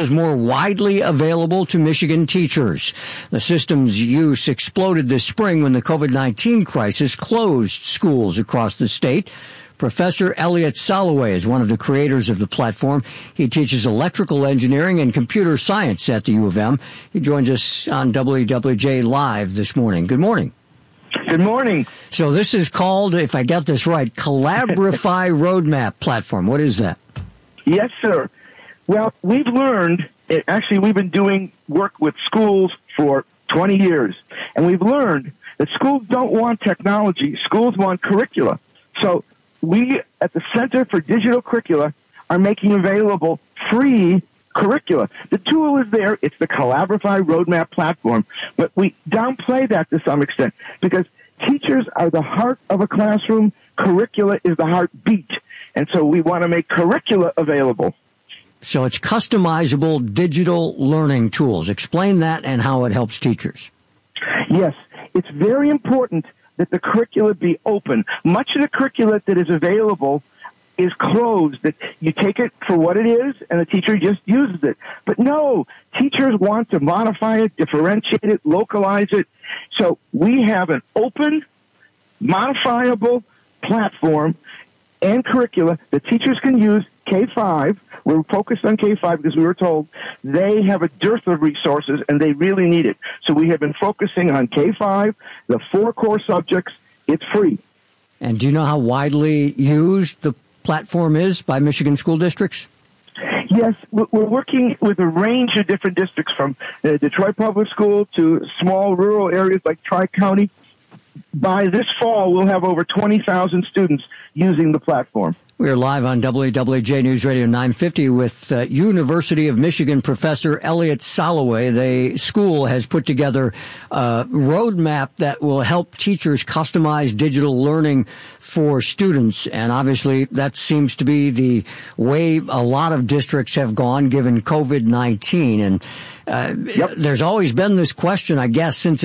is more widely available to Michigan teachers. The system's use exploded this spring when the COVID-19 crisis closed schools across the state. Professor Elliot Soloway is one of the creators of the platform. He teaches electrical engineering and computer science at the U of M. He joins us on WWJ Live this morning. Good morning. Good morning. So this is called, if I got this right, Collaborify Roadmap Platform. What is that? Yes, sir. Well, we've learned, actually we've been doing work with schools for 20 years, and we've learned that schools don't want technology. Schools want curricula. So we, at the Center for Digital Curricula, are making available free curricula. The tool is there. It's the Collaborify Roadmap Platform. But we downplay that to some extent because teachers are the heart of a classroom. Curricula is the heartbeat. And so we want to make curricula available. So it's customizable digital learning tools. Explain that and how it helps teachers. Yes, it's very important that the curricula be open. Much of the curricula that is available is closed, that you take it for what it is and the teacher just uses it. But no, teachers want to modify it, differentiate it, localize it. So we have an open, modifiable platform and curricula that teachers can use. K-5, we're focused on K-5 because we were told they have a dearth of resources and they really need it. So we have been focusing on K-5, the 4 core subjects. It's free. And do you know how widely used the platform is by Michigan school districts? Yes, we're working with a range of different districts from Detroit Public School to small rural areas like Tri-County. By this fall, we'll have over 20,000 students using the platform. We are live on WWJ News Radio 950 with University of Michigan professor Elliot Soloway. The school has put together a roadmap that will help teachers customize digital learning for students. And obviously, that seems to be the way a lot of districts have gone given COVID-19. And there's always been this question, I guess, since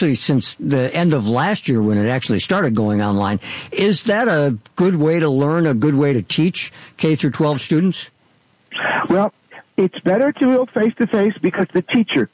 the end of last year when it actually started going online. Is that a good way to learn, a good way to teach K through 12 students? Well, it's better to go face-to-face because the teacher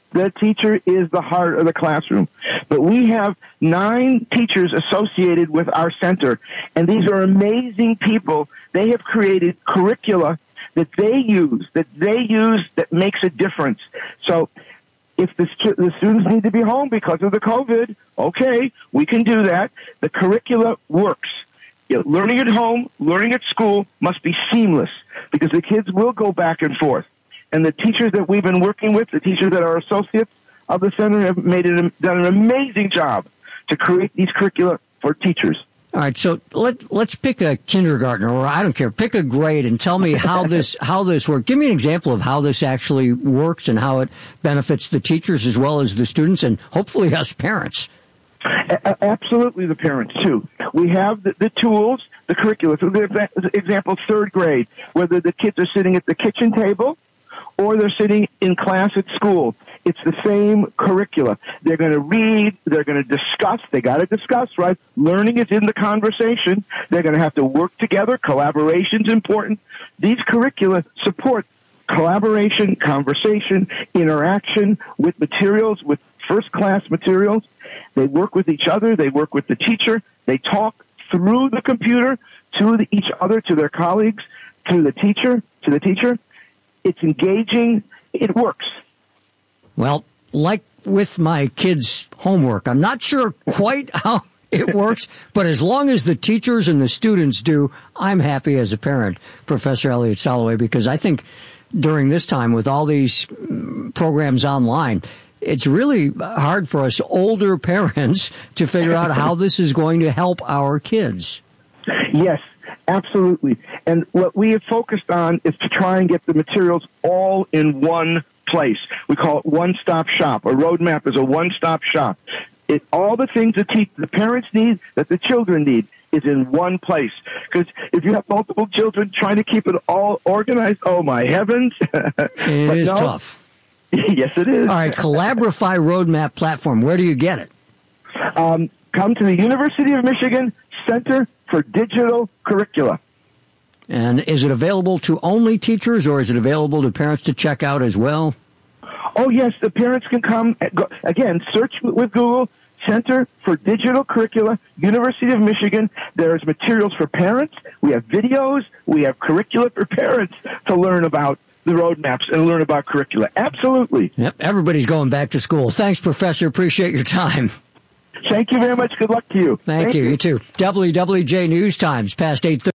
is the heart of the classroom. But we have 9 teachers associated with our center, and these are amazing people. They have created curricula that they use that makes a difference. So if the students need to be home because of the COVID, okay, we can do that. The curricula works. Learning at home, learning at school must be seamless because the kids will go back and forth. And the teachers that we've been working with, the teachers that are associates of the center, have done an amazing job to create these curricula for teachers. All right, so let's pick a kindergartner, or I don't care, pick a grade and tell me how this works. Give me an example of how this actually works and how it benefits the teachers as well as the students and hopefully us parents. Absolutely, the parents, too. We have the tools, the curricula. So, for example, 3rd grade, whether the kids are sitting at the kitchen table or they're sitting in class at school, it's the same curricula. They're going to read. They're going to discuss. They got to discuss, right? Learning is in the conversation. They're going to have to work together. Collaboration's important. These curricula support collaboration, conversation, interaction with materials, with first-class materials. They work with each other. They work with the teacher. They talk through the computer to each other, to their colleagues, to the teacher. It's engaging. It works. Well, like with my kids' homework, I'm not sure quite how it works, but as long as the teachers and the students do, I'm happy as a parent, Professor Elliot Soloway, because I think during this time with all these programs online, it's really hard for us older parents to figure out how this is going to help our kids. Yes, absolutely. And what we have focused on is to try and get the materials all in one place. We call it one-stop shop. A roadmap is a one-stop shop. All the things that the parents need, that the children need, is in one place. Because if you have multiple children trying to keep it all organized, oh my heavens. It is tough. Yes, it is. All right, Collaborify Roadmap Platform. Where do you get it? Come to the University of Michigan Center for Digital Curricula. And is it available to only teachers, or is it available to parents to check out as well? Oh, yes, the parents can come. Again, search with Google, Center for Digital Curricula, University of Michigan. There's materials for parents. We have videos. We have curricula for parents to learn about the roadmaps and learn about curricula. Absolutely. Yep, everybody's going back to school. Thanks, Professor. Appreciate your time. Thank you very much. Good luck to you. Thank you. You too. WWJ News Times, past 8:30.